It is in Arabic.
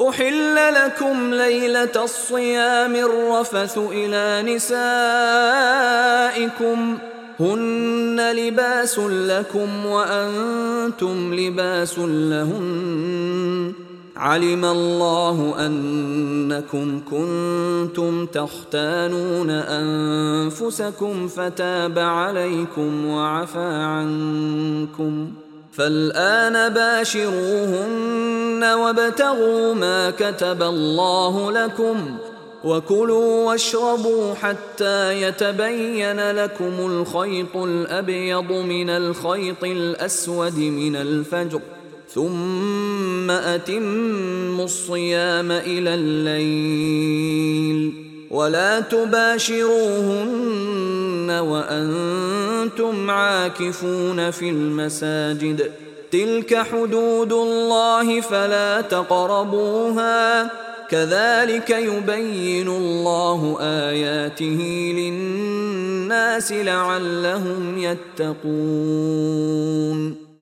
أحل لكم ليلة الصيام الرفث إلى نسائكم هن لباس لكم وأنتم لباس لهن علم الله أنكم كنتم تختانون أنفسكم فتاب عليكم وعفى عنكم فالآن باشروهن وابتغوا ما كتب الله لكم وكلوا واشربوا حتى يتبين لكم الخيط الأبيض من الخيط الأسود من الفجر ثم أتموا الصيام إلى الليل ولا تباشروهن وأنتم عاكفون في المساجد تلك حدود الله فلا تقربوها كذلك يبين الله آياته للناس لعلهم يتقون